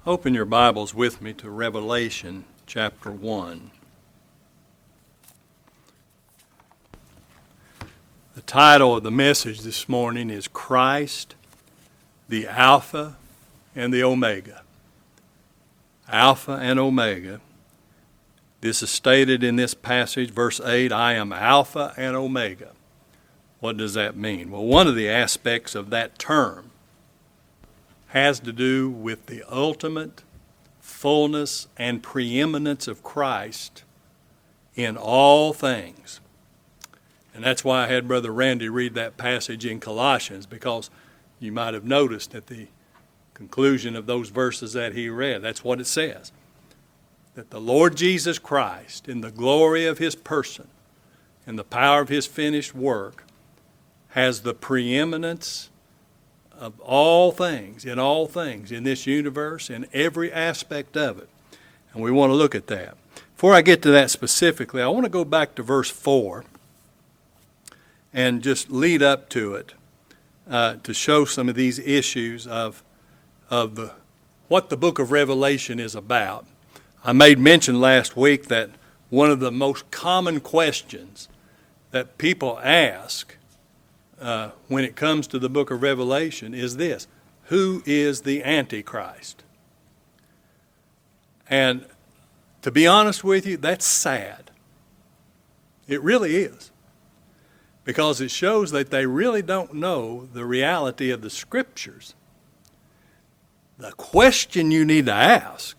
Open your Bibles with me to Revelation chapter 1. The title of the message this morning is Christ, the Alpha and the Omega. Alpha and Omega. This is stated in this passage, verse 8, I am Alpha and Omega. What does that mean? Well, one of the aspects of that term has to do with the ultimate fullness and preeminence of Christ in all things. And that's why I had Brother Randy read that passage in Colossians, because you might have noticed at the conclusion of those verses that he read, that's what it says. That the Lord Jesus Christ, in the glory of his person, in the power of his finished work, has the preeminence of all things, in this universe, in every aspect of it. And we want to look at that. Before I get to that specifically, I want to go back to verse 4 and just lead up to it to show some of these issues of what the book of Revelation is about. I made mention last week that one of the most common questions that people ask when it comes to the book of Revelation is this: who is the Antichrist? And to be honest with you, that's sad. It really is. Because it shows that they really don't know the reality of the Scriptures. The question you need to ask,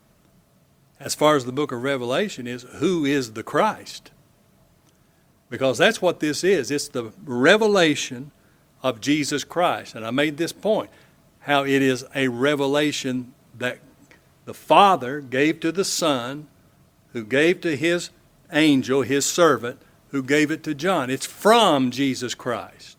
as far as the book of Revelation, is who is the Christ? Because that's what this is. It's the revelation of Jesus Christ. And I made this point, how it is a revelation that the Father gave to the Son, who gave to his angel, his servant, who gave it to John. It's from Jesus Christ.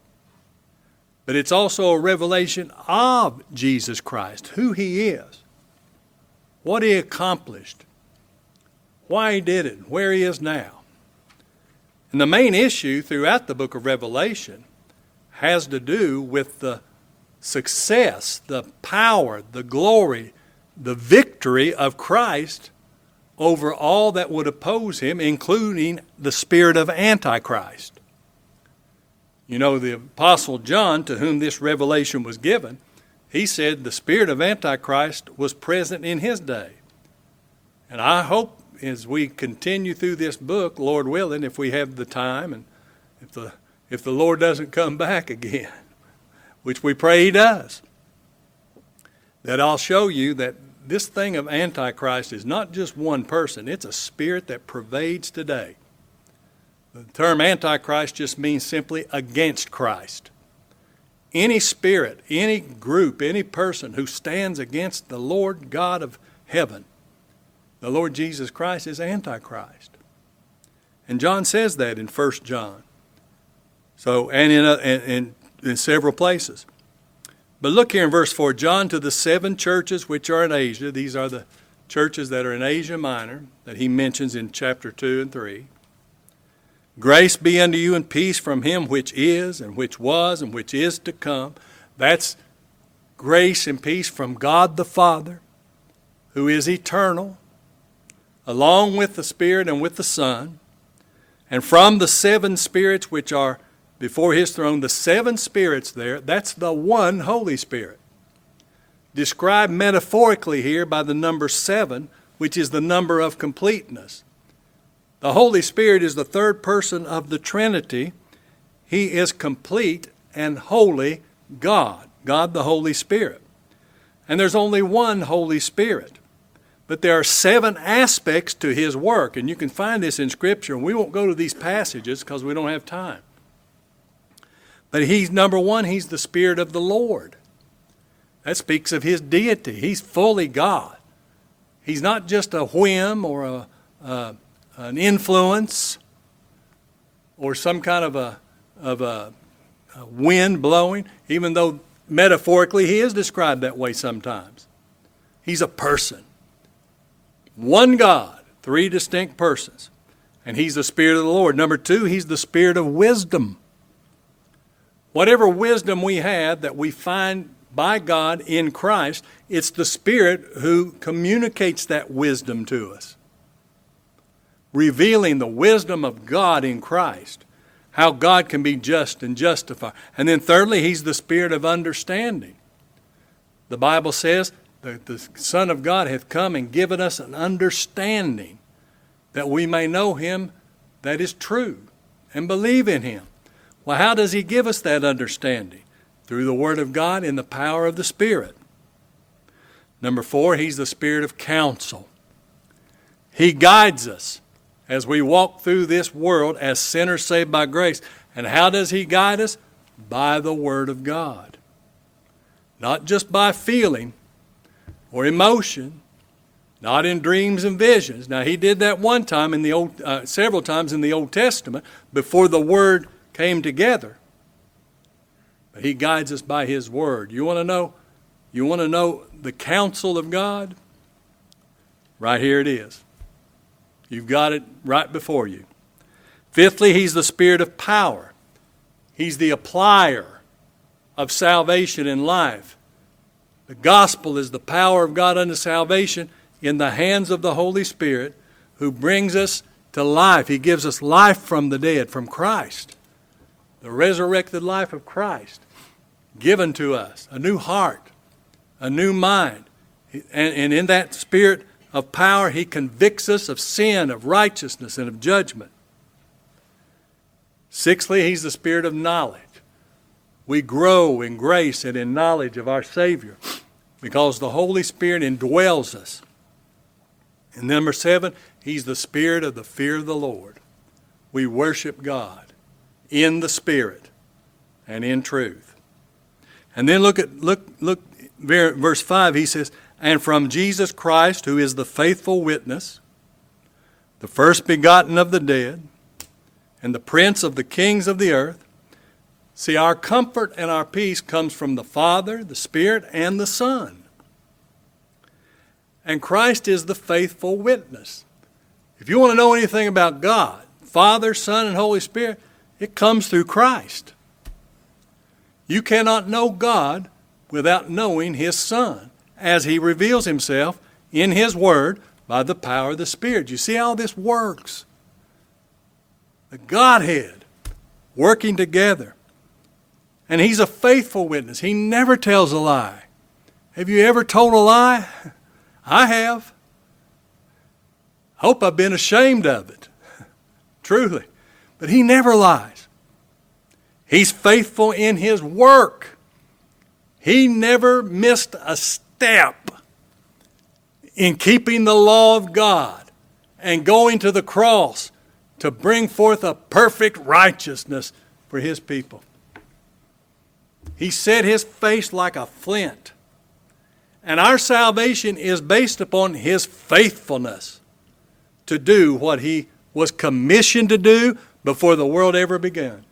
But it's also a revelation of Jesus Christ, who he is, what he accomplished, why he did it, where he is now. And the main issue throughout the book of Revelation has to do with the success, the power, the glory, the victory of Christ over all that would oppose him, including the spirit of Antichrist. You know, the Apostle John, to whom this revelation was given, he said the spirit of Antichrist was present in his day. And I hope as we continue through this book, Lord willing, if we have the time and if the Lord doesn't come back again, which we pray he does, that I'll show you that this thing of Antichrist is not just one person. It's a spirit that pervades today. The term Antichrist just means simply against Christ. Any spirit, any group, any person who stands against the Lord God of heaven, the Lord Jesus Christ, is Antichrist. And John says that in 1 John. So, and in several places. But look here in verse 4, John to the 7 churches which are in Asia. These are the churches that are in Asia Minor that he mentions in chapter 2 and 3. Grace be unto you and peace from him which is and which was and which is to come. That's grace and peace from God the Father, who is eternal, along with the Spirit and with the Son, and from the 7 spirits which are before his throne. The 7 spirits there, that's the one Holy Spirit, described metaphorically here by the number 7, which is the number of completeness. The Holy Spirit is the third person of the Trinity. He is complete and holy God, God the Holy Spirit. And there's only one Holy Spirit. But there are 7 aspects to his work, and you can find this in Scripture, and we won't go to these passages because we don't have time. But he's, number 1, he's the Spirit of the Lord. That speaks of his deity. He's fully God. He's not just a whim or an influence or some kind of a wind blowing, even though metaphorically he is described that way sometimes. He's a person. One God, 3 distinct persons. And he's the Spirit of the Lord. Number 2, he's the Spirit of wisdom. Whatever wisdom we have that we find by God in Christ. It's the Spirit who communicates that wisdom to us, revealing the wisdom of God in Christ, how God can be just and justify. And then thirdly, He's the Spirit of understanding. The Bible says that the Son of God hath come and given us an understanding that we may know Him that is true and believe in Him. Well, how does He give us that understanding? Through the Word of God in the power of the Spirit. Number 4, He's the Spirit of counsel. He guides us as we walk through this world as sinners saved by grace. And how does He guide us? By the Word of God. Not just by feeling or emotion, not in dreams and visions. Now, He did that one time in the several times in the Old Testament before the Word came together. But He guides us by His Word. You want to know the counsel of God? Right here it is. You've got it right before you. Fifthly, He's the Spirit of power. He's the applier of salvation in life. The gospel is the power of God unto salvation in the hands of the Holy Spirit, who brings us to life. He gives us life from the dead, from Christ. The resurrected life of Christ given to us. A new heart, a new mind. And in that Spirit of power, He convicts us of sin, of righteousness, and of judgment. Sixthly, He's the Spirit of knowledge. We grow in grace and in knowledge of our Savior because the Holy Spirit indwells us. And number 7, He's the Spirit of the fear of the Lord. We worship God in the Spirit and in truth. And then look verse 5. He says, and from Jesus Christ, who is the faithful witness, the first begotten of the dead, and the prince of the kings of the earth. See, our comfort and our peace comes from the Father, the Spirit, and the Son. And Christ is the faithful witness. If you want to know anything about God, Father, Son, and Holy Spirit, it comes through Christ. You cannot know God without knowing His Son, as He reveals Himself in His Word by the power of the Spirit. You see how this works? The Godhead working together. And He's a faithful witness. He never tells a lie. Have you ever told a lie? I have. I hope I've been ashamed of it. Truly. But He never lies. He's faithful in His work. He never missed a step in keeping the law of God and going to the cross to bring forth a perfect righteousness for His people. He set His face like a flint. And our salvation is based upon His faithfulness to do what He was commissioned to do before the world ever began.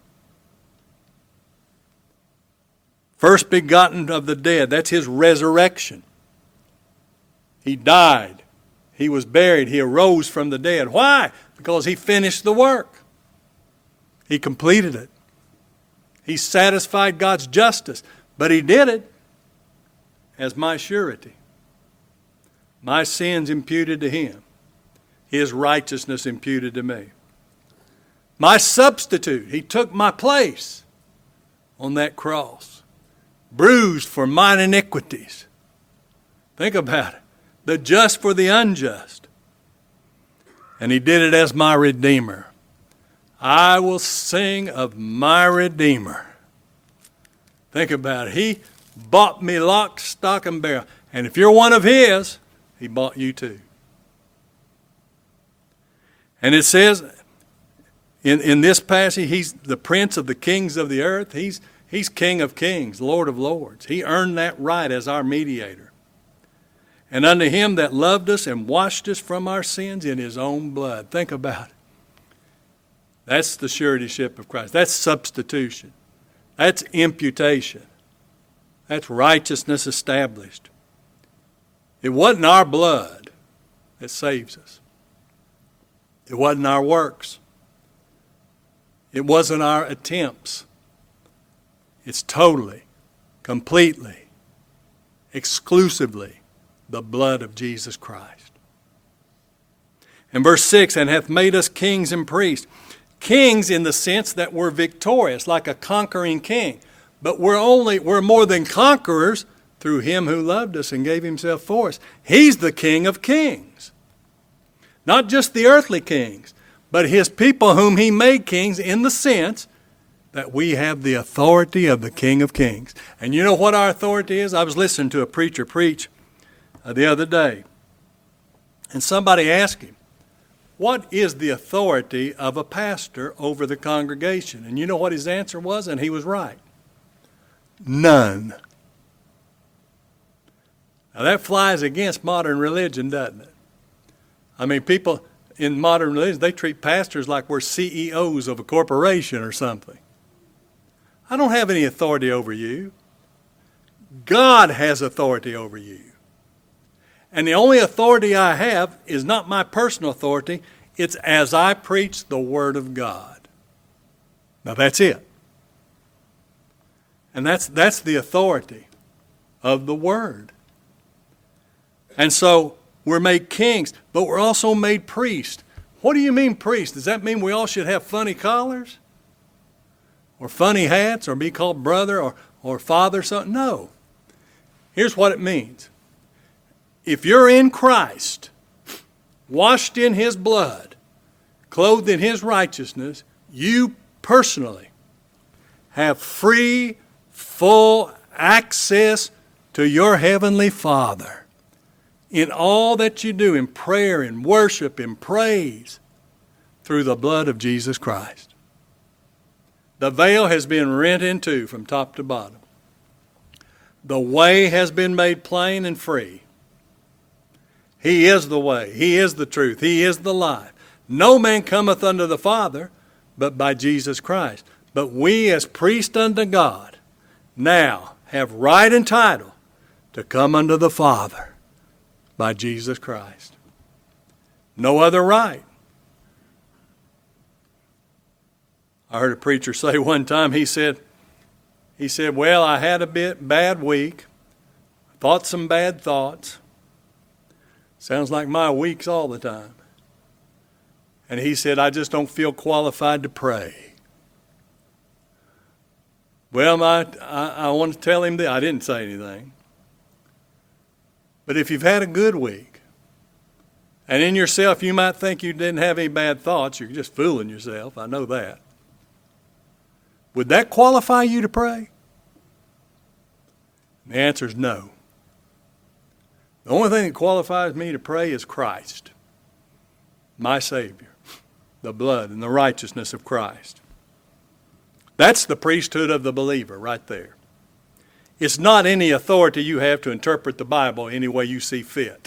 First begotten of the dead, that's His resurrection. He died. He was buried. He arose from the dead. Why? Because He finished the work. He completed it. He satisfied God's justice. But He did it as my surety. My sins imputed to Him. His righteousness imputed to me. My substitute. He took my place on that cross. Bruised for mine iniquities. Think about it. The just for the unjust. And He did it as my Redeemer. I will sing of my Redeemer. Think about it. He bought me lock, stock, and barrel. And if you're one of His, He bought you too. And it says in this passage, He's the Prince of the kings of the earth. He's King of kings, Lord of lords. He earned that right as our mediator. And unto Him that loved us and washed us from our sins in His own blood. Think about it. That's the suretyship of Christ. That's substitution. That's imputation. That's righteousness established. It wasn't our blood that saves us. It wasn't our works. It wasn't our attempts. It's totally, completely exclusively the blood of Jesus Christ. In verse 6, and hath made us kings and priests. Kings in the sense that we're victorious, like a conquering king. But we're more than conquerors through him who loved us and gave himself for us. He's the King of kings. Not just the earthly kings, but his people whom he made kings in the sense that we have the authority of the King of kings. And you know what our authority is? I was listening to a preacher preach the other day. And somebody asked him, what is the authority of a pastor over the congregation? And you know what his answer was? And he was right. None. Now that flies against modern religion, doesn't it? I mean, people in modern religion, they treat pastors like we're CEOs of a corporation or something. I don't have any authority over you. God has authority over you. And the only authority I have is not my personal authority. It's as I preach the Word of God. Now that's it. And that's the authority of the Word. And so we're made kings, but we're also made priests. What do you mean priest? Does that mean we all should have funny collars? Or funny hats? Or be called brother or father or something? No. Here's what it means. If you're in Christ, washed in his blood, clothed in his righteousness, you personally have free, full access to your heavenly Father in all that you do, in prayer, in worship, in praise, through the blood of Jesus Christ. The veil has been rent in two from top to bottom. The way has been made plain and free. He is the way. He is the truth. He is the life. No man cometh unto the Father but by Jesus Christ. But we as priests unto God now have right and title to come unto the Father by Jesus Christ. No other right. I heard a preacher say one time, he said, well, I had a bad week, thought some bad thoughts. Sounds like my weeks all the time. And he said, I just don't feel qualified to pray. Well, I want to tell him that. I didn't say anything. But if you've had a good week, and in yourself you might think you didn't have any bad thoughts, you're just fooling yourself, I know that. Would that qualify you to pray? The answer is no. The only thing that qualifies me to pray is Christ, my Savior, the blood and the righteousness of Christ. That's the priesthood of the believer right there. It's not any authority you have to interpret the Bible any way you see fit.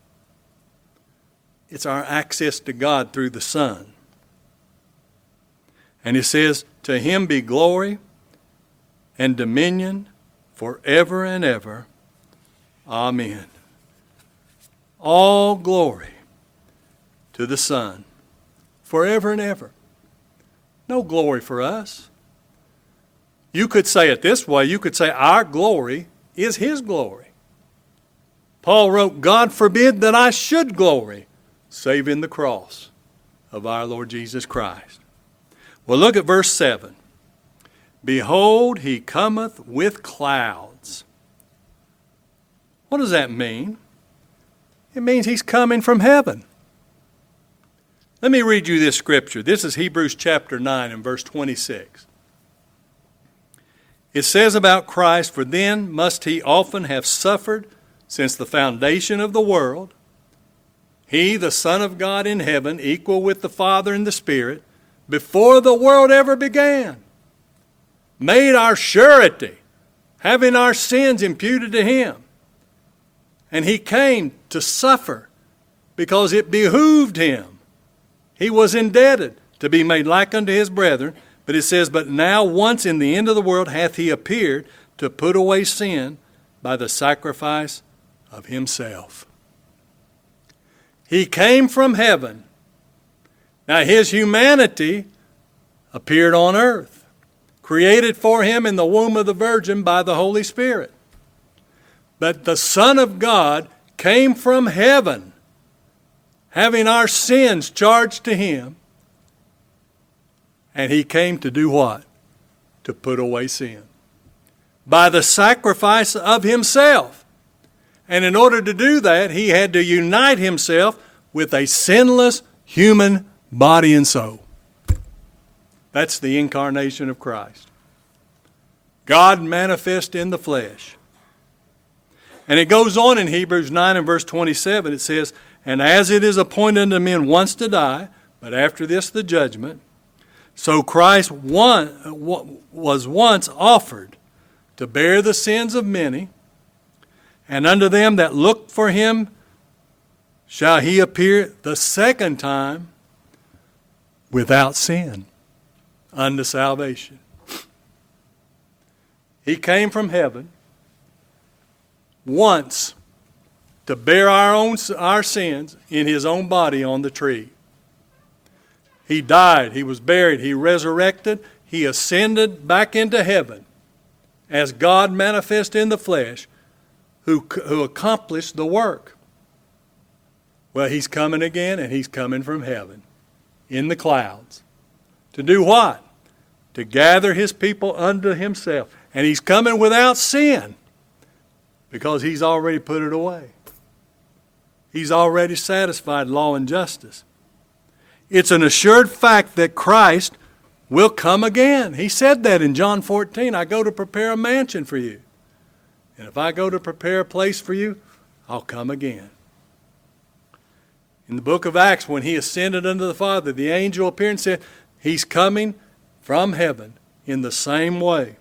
It's our access to God through the Son. And it says, to him be glory and dominion forever and ever. Amen. All glory to the Son forever and ever. No glory for us. You could say it this way. You could say our glory is his glory. Paul wrote, God forbid that I should glory, save in the cross of our Lord Jesus Christ. Well, look at verse 7. Behold, he cometh with clouds. What does that mean? It means he's coming from heaven. Let me read you this scripture. This is Hebrews chapter 9 and verse 26. It says about Christ, for then must he often have suffered since the foundation of the world. He, the Son of God in heaven, equal with the Father and the Spirit, before the world ever began, made our surety, having our sins imputed to him. And he came to suffer because it behooved him. He was indebted to be made like unto his brethren. But it says, but now once in the end of the world hath he appeared to put away sin by the sacrifice of himself. He came from heaven. Now his humanity appeared on earth, created for him in the womb of the Virgin by the Holy Spirit. But the Son of God came from heaven, having our sins charged to him. And he came to do what? To put away sin. By the sacrifice of himself. And in order to do that, he had to unite himself with a sinless human body and soul. That's the incarnation of Christ. God manifest in the flesh. And it goes on in Hebrews 9 and verse 27, it says, "And as it is appointed unto men once to die, but after this the judgment, so Christ was once offered to bear the sins of many, and unto them that look for him shall he appear the second time without sin unto salvation." He came from heaven once to bear our sins in his own body on the tree. He died, he was buried, he resurrected, he ascended back into heaven as God manifest in the flesh who accomplished the work. Well, he's coming again, and he's coming from heaven in the clouds. To do what? To gather his people unto himself. And he's coming without sin because he's already put it away. He's already satisfied law and justice. It's an assured fact that Christ will come again. He said that in John 14, "I go to prepare a mansion for you. And if I go to prepare a place for you, I'll come again." In the book of Acts, when he ascended unto the Father, the angel appeared and said, he's coming from heaven in the same way.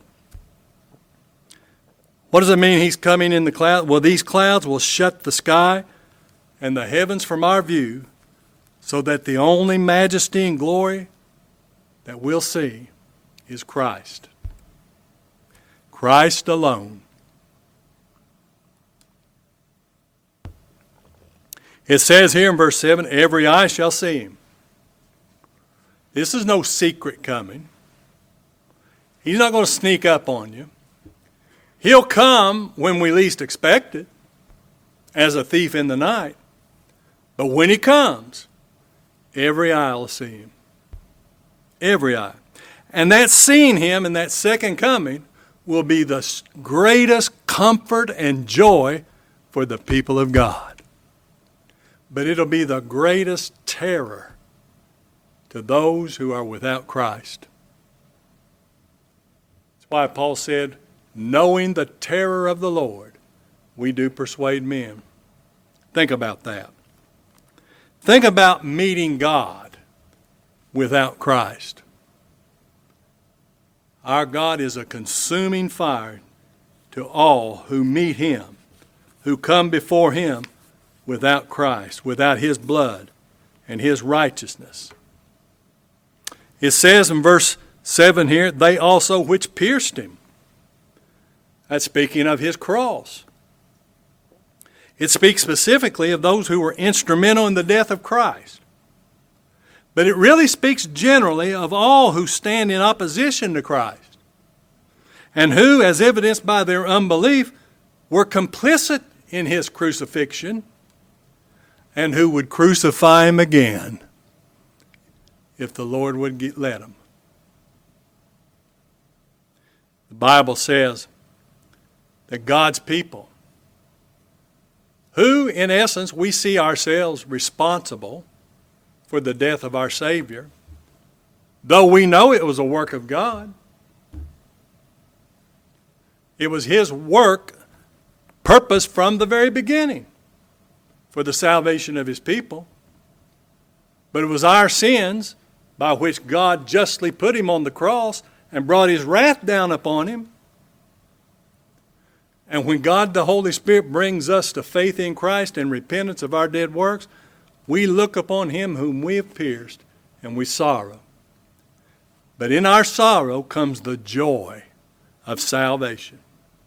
What does it mean he's coming in the cloud? Well, these clouds will shut the sky and the heavens from our view, so that the only majesty and glory that we'll see is Christ. Christ alone. It says here in verse 7, "Every eye shall see him." This is no secret coming. He's not going to sneak up on you. He'll come when we least expect it, as a thief in the night. But when he comes, every eye will see him. Every eye. And that seeing him in that second coming will be the greatest comfort and joy for the people of God. But it'll be the greatest terror to those who are without Christ. That's why Paul said, "Knowing the terror of the Lord, we do persuade men." Think about that. Think about meeting God without Christ. Our God is a consuming fire to all who meet him, who come before him without Christ, without his blood and his righteousness. It says in verse 7 here, "They also which pierced him." That's speaking of his cross. It speaks specifically of those who were instrumental in the death of Christ. But it really speaks generally of all who stand in opposition to Christ, and who, as evidenced by their unbelief, were complicit in his crucifixion, and who would crucify him again if the Lord would let him. The Bible says that God's people, who in essence we see ourselves responsible for the death of our Savior, though we know it was a work of God. It was his work, purpose from the very beginning for the salvation of his people. But it was our sins by which God justly put him on the cross and brought his wrath down upon him. And when God the Holy Spirit brings us to faith in Christ and repentance of our dead works, we look upon him whom we have pierced and we sorrow. But in our sorrow comes the joy of salvation.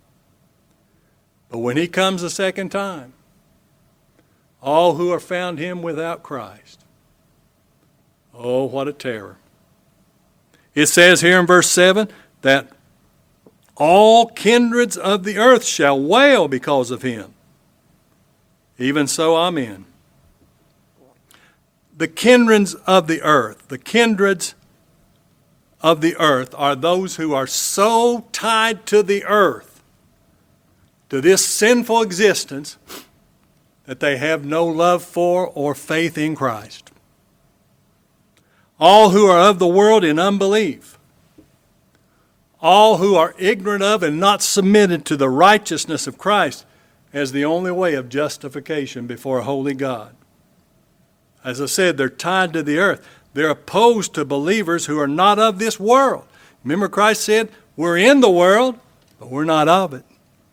But when he comes a second time, all who are found him without Christ, oh, what a terror. It says here in verse 7 that All kindreds of the earth shall wail because of him. Even so, amen. The kindreds of the earth are those who are so tied to the earth, to this sinful existence, that they have no love for or faith in Christ. All who are of the world in unbelief, all who are ignorant of and not submitted to the righteousness of Christ as the only way of justification before a holy God. As I said, they're tied to the earth. They're opposed to believers who are not of this world. Remember, Christ said, we're in the world, but we're not of it.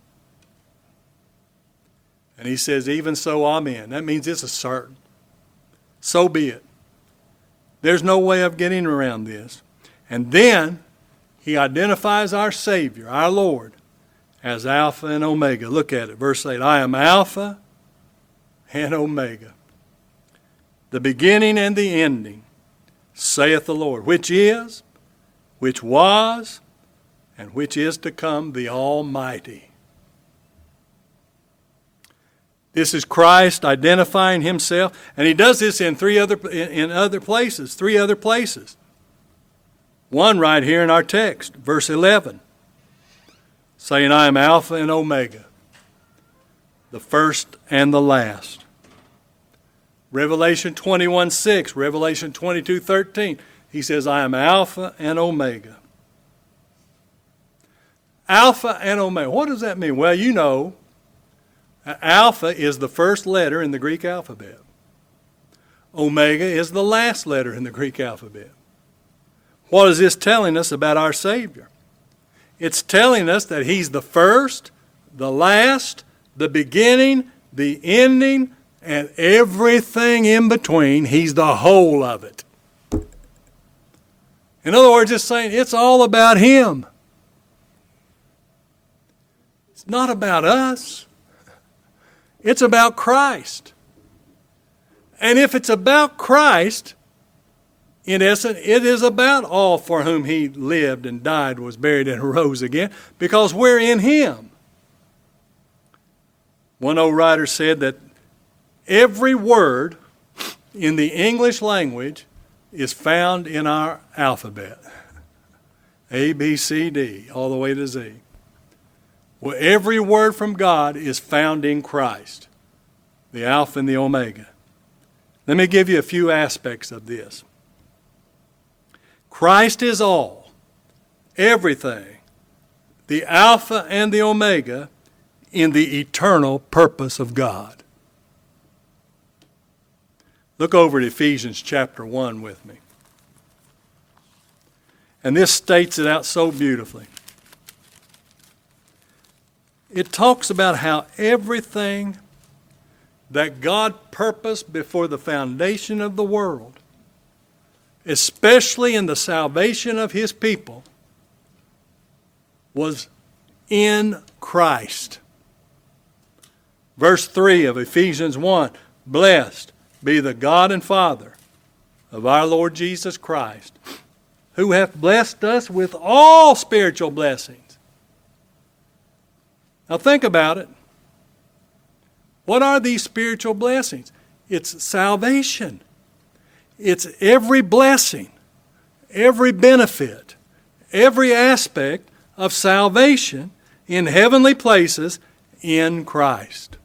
And he says, even so, amen. That means it's a certain. So be it. There's no way of getting around this. And then he identifies our Savior, our Lord, as Alpha and Omega. Look at it, verse 8. I am Alpha and Omega, the beginning and the ending, saith the Lord, which is, which was, and which is to come, the Almighty. This is Christ identifying himself, and he does this in three other places. One right here in our text, verse 11, saying, I am Alpha and Omega, the first and the last. Revelation 21:6, Revelation 22:13, he says, I am Alpha and Omega. Alpha and Omega. What does that mean? Well, you know, Alpha is the first letter in the Greek alphabet. Omega is the last letter in the Greek alphabet. What is this telling us about our Savior? It's telling us that he's the first, the last, the beginning, the ending, and everything in between. He's the whole of it. In other words, it's saying it's all about him. It's not about us. It's about Christ. And if it's about Christ, in essence, it is about all for whom he lived and died, was buried, and arose again, because we're in him. One old writer said that every word in the English language is found in our alphabet. A, B, C, D, all the way to Z. Well, every word from God is found in Christ, the Alpha and the Omega. Let me give you a few aspects of this. Christ is all, everything, the Alpha and the Omega in the eternal purpose of God. Look over at Ephesians chapter 1 with me. And this states it out so beautifully. It talks about how everything that God purposed before the foundation of the world, especially in the salvation of his people, was in Christ. Verse 3 of Ephesians 1, blessed be the God and Father of our Lord Jesus Christ, who hath blessed us with all spiritual blessings. Now think about it. What are these spiritual blessings? It's salvation. It's every blessing, every benefit, every aspect of salvation in heavenly places in Christ.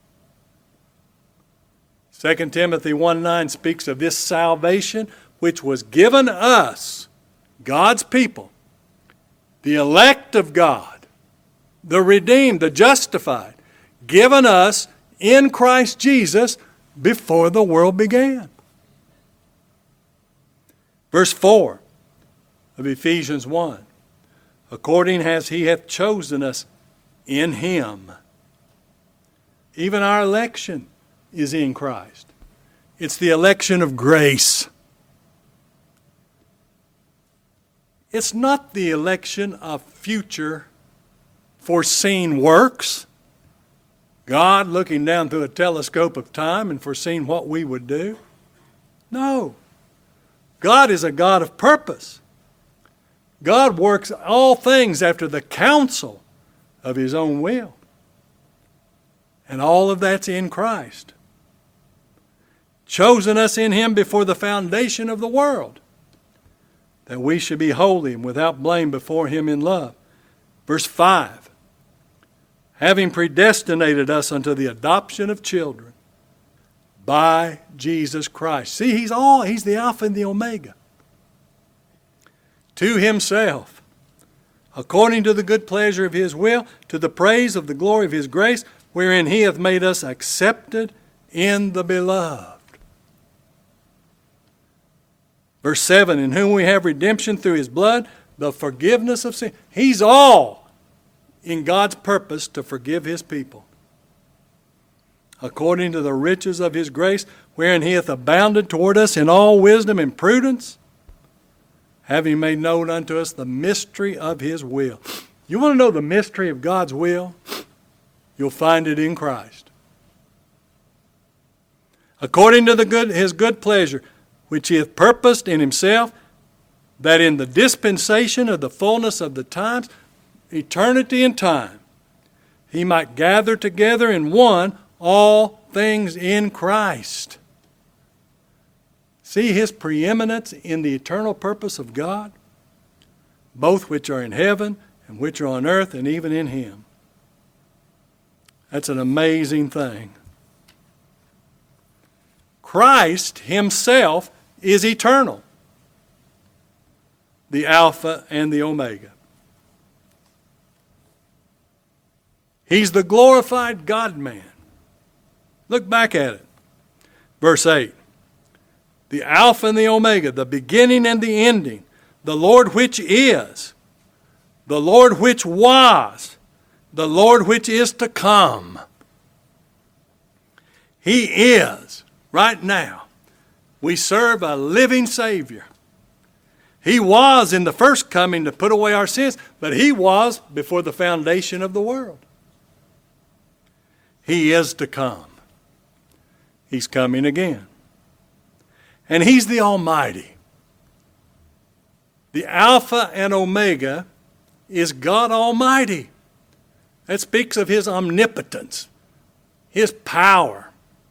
2 Timothy 1:9 speaks of this salvation which was given us, God's people, the elect of God, the redeemed, the justified, given us in Christ Jesus before the world began. Verse 4 of Ephesians 1, according as he hath chosen us in him. Even our election is in Christ. It's the election of grace. It's not the election of future foreseen works. God looking down through a telescope of time and foreseeing what we would do. No. God is a God of purpose. God works all things after the counsel of His own will. And all of that's in Christ. Chosen us in Him before the foundation of the world, that we should be holy and without blame before Him in love. Verse 5, having predestinated us unto the adoption of children by Jesus Christ. See, He's the Alpha and the Omega. To Himself, according to the good pleasure of His will, to the praise of the glory of His grace, wherein He hath made us accepted in the Beloved. Verse 7, in whom we have redemption through His blood, the forgiveness of sin. He's all in God's purpose to forgive His people. According to the riches of His grace, wherein He hath abounded toward us in all wisdom and prudence, having made known unto us the mystery of His will. You want to know the mystery of God's will? You'll find it in Christ. According to His good pleasure, which He hath purposed in Himself, that in the dispensation of the fullness of the times, eternity and time, He might gather together in one all things in Christ. See His preeminence in the eternal purpose of God, both which are in heaven and which are on earth and even in Him. That's an amazing thing. Christ Himself is eternal, the Alpha and the Omega. He's the glorified God-man. Look back at it. Verse 8. The Alpha and the Omega, the beginning and the ending, the Lord which is, the Lord which was, the Lord which is to come. He is, right now. We serve a living Savior. He was in the first coming to put away our sins, but He was before the foundation of the world. He is to come. He's coming again. And He's the Almighty. The Alpha and Omega is God Almighty. That speaks of His omnipotence, His power.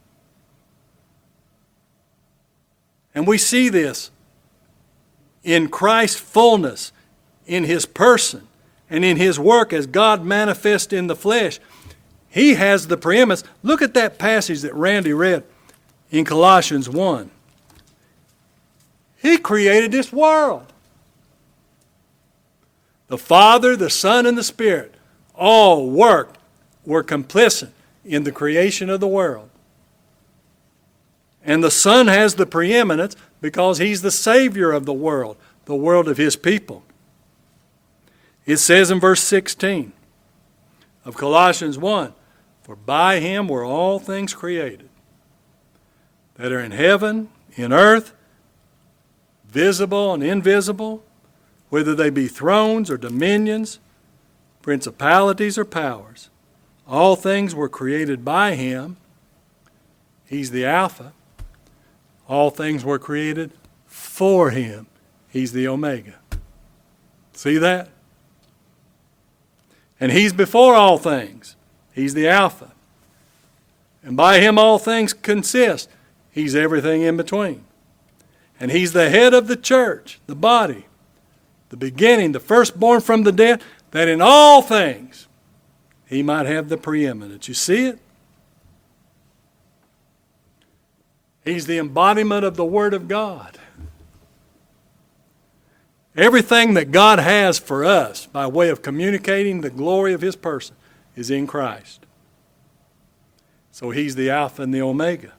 And we see this in Christ's fullness, in His person, and in His work as God manifest in the flesh. He has the preeminence. Look at that passage that Randy read in Colossians 1. He created this world. The Father, the Son, and the Spirit all were complicit in the creation of the world. And the Son has the preeminence because He's the Savior of the world of His people. It says in verse 16 of Colossians 1, for by Him were all things created, that are in heaven, in earth, visible and invisible, whether they be thrones or dominions, principalities or powers. All things were created by Him. He's the Alpha. All things were created for Him. He's the Omega. See that? And He's before all things. He's the Alpha. And by Him all things consist. He's everything in between. And He's the head of the church, the body, the beginning, the firstborn from the dead, that in all things He might have the preeminence. You see it? He's the embodiment of the Word of God. Everything that God has for us by way of communicating the glory of His person is in Christ. So He's the Alpha and the Omega.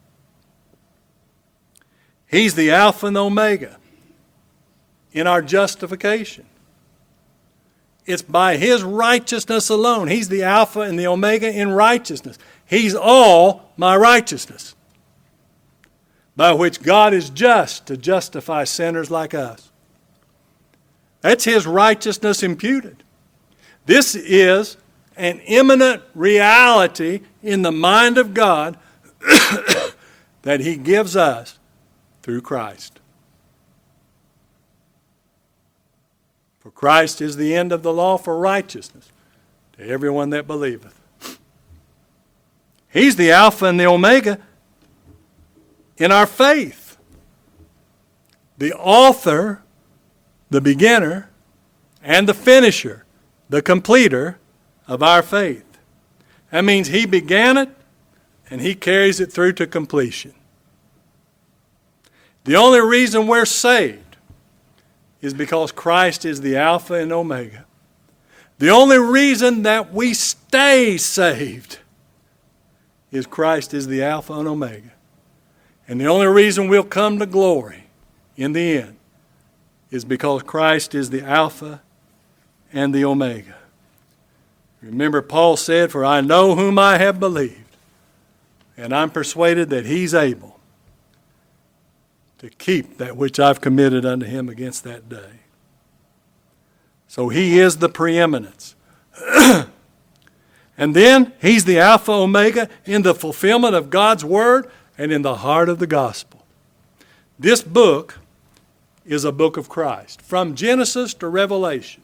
He's the Alpha and the Omega in our justification. It's by His righteousness alone. He's the Alpha and the Omega in righteousness. He's all my righteousness, by which God is just to justify sinners like us. That's His righteousness imputed. This is an imminent reality in the mind of God that He gives us through Christ. For Christ is the end of the law for righteousness to everyone that believeth. He's the Alpha and the Omega in our faith. The author, the beginner, and the finisher, the completer of our faith. That means He began it and He carries it through to completion. The only reason we're saved is because Christ is the Alpha and Omega. The only reason that we stay saved is Christ is the Alpha and Omega. And the only reason we'll come to glory in the end is because Christ is the Alpha and the Omega. Remember, Paul said, "For I know whom I have believed, and I'm persuaded that He's able to keep that which I've committed unto Him against that day." So He is the preeminence. And then He's the Alpha Omega in the fulfillment of God's Word and in the heart of the gospel. This book is a book of Christ. From Genesis to Revelation,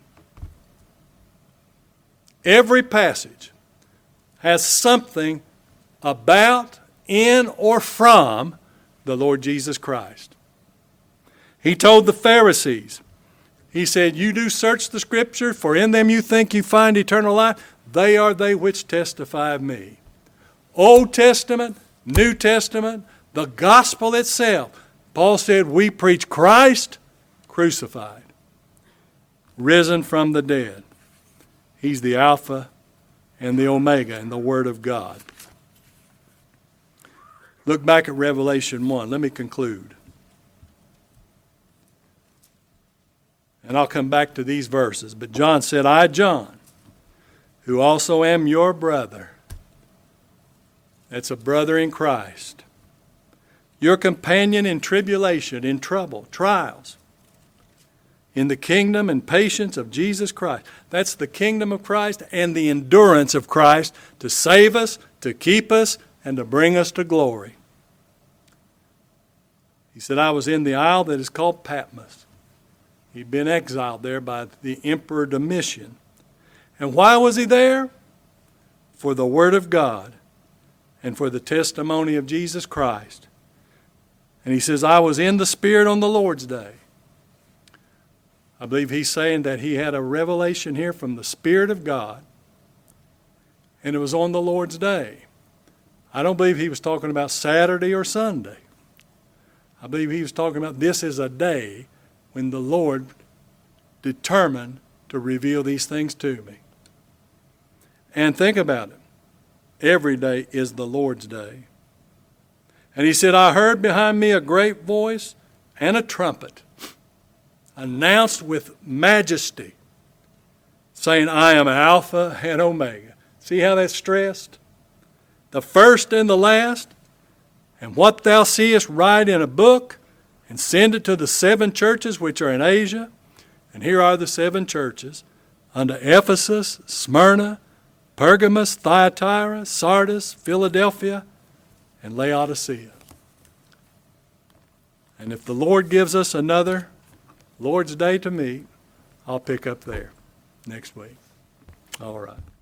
every passage has something about, in, or from the Lord Jesus Christ. He told the Pharisees, He said, "You do search the Scripture, for in them you think you find eternal life. They are they which testify of me." Old Testament, New Testament, the gospel itself. Paul said, we preach Christ crucified, risen from the dead. He's the Alpha and the Omega in the Word of God. Look back at Revelation 1. Let me conclude. And I'll come back to these verses. But John said, "I, John, who also am your brother." That's a brother in Christ. "Your companion in tribulation, in trouble, trials, in the kingdom and patience of Jesus Christ." That's the kingdom of Christ and the endurance of Christ to save us, to keep us, and to bring us to glory. He said, "I was in the isle that is called Patmos." He'd been exiled there by the Emperor Domitian. And why was he there? For the Word of God and for the testimony of Jesus Christ. And he says, "I was in the Spirit on the Lord's day." I believe he's saying that he had a revelation here from the Spirit of God, and it was on the Lord's day. I don't believe he was talking about Saturday or Sunday. I believe he was talking about this is a day when the Lord determined to reveal these things to me. And think about it. Every day is the Lord's day. And he said, "I heard behind me a great voice and a trumpet announced with majesty, saying, I am Alpha and Omega." See how that's stressed? The first and the last. "And what thou seest write in a book, and send it to the 7 churches which are in Asia." And here are the 7 churches: unto Ephesus, Smyrna, Pergamos, Thyatira, Sardis, Philadelphia, and Laodicea. And if the Lord gives us another Lord's Day to meet, I'll pick up there next week. All right.